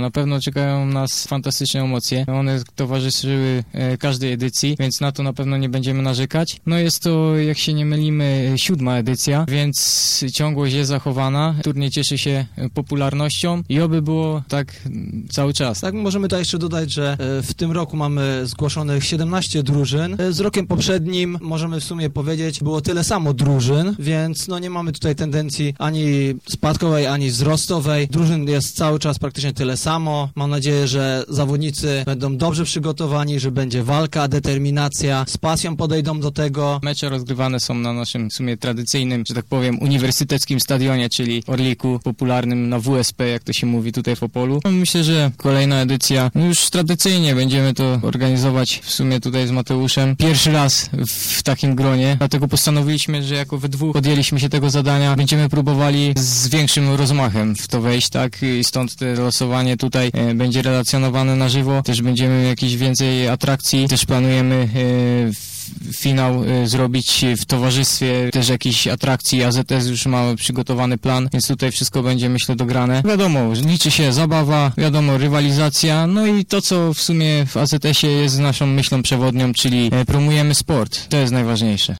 Na pewno czekają nas fantastyczne emocje. One towarzyszyły każdej edycji, więc na to na pewno nie będziemy narzekać. No jest to, jak się nie mylimy, 7. edycja, więc ciągłość jest zachowana. Turniej cieszy się popularnością i oby było tak cały czas. Tak, możemy tutaj jeszcze dodać, że w tym roku mamy zgłoszonych 17 drużyn. Z rokiem poprzednim, możemy w sumie powiedzieć, było tyle samo drużyn, więc no nie mamy tutaj tendencji ani spadkowej, ani wzrostowej. Drużyn jest cały czas praktycznie tyle samo. Mam nadzieję, że zawodnicy będą dobrze przygotowani, że będzie walka, determinacja, z pasją podejdą do tego. Mecze rozgrywane są na naszym w sumie tradycyjnym, że tak powiem, uniwersyteckim stadionie, czyli Orliku, popularnym na WSP, jak to się mówi tutaj w Opolu. Myślę, że kolejna edycja, już tradycyjnie będziemy to organizować w sumie tutaj z Mateuszem. Pierwszy raz w takim gronie, dlatego postanowiliśmy, że jako we dwóch podjęliśmy się tego zadania, będziemy próbowali z większym rozmachem w to wejść, tak? I stąd to losowanie tutaj będzie relacjonowane na żywo. Też będziemy jakieś więcej atrakcji, też planujemy finał zrobić w towarzystwie też jakiejś atrakcji. AZS już ma przygotowany plan, więc tutaj wszystko będzie, myślę, dograne. Wiadomo, liczy się zabawa, wiadomo, rywalizacja, no i to, co w sumie w AZS-ie jest naszą myślą przewodnią, czyli promujemy sport. To jest najważniejsze.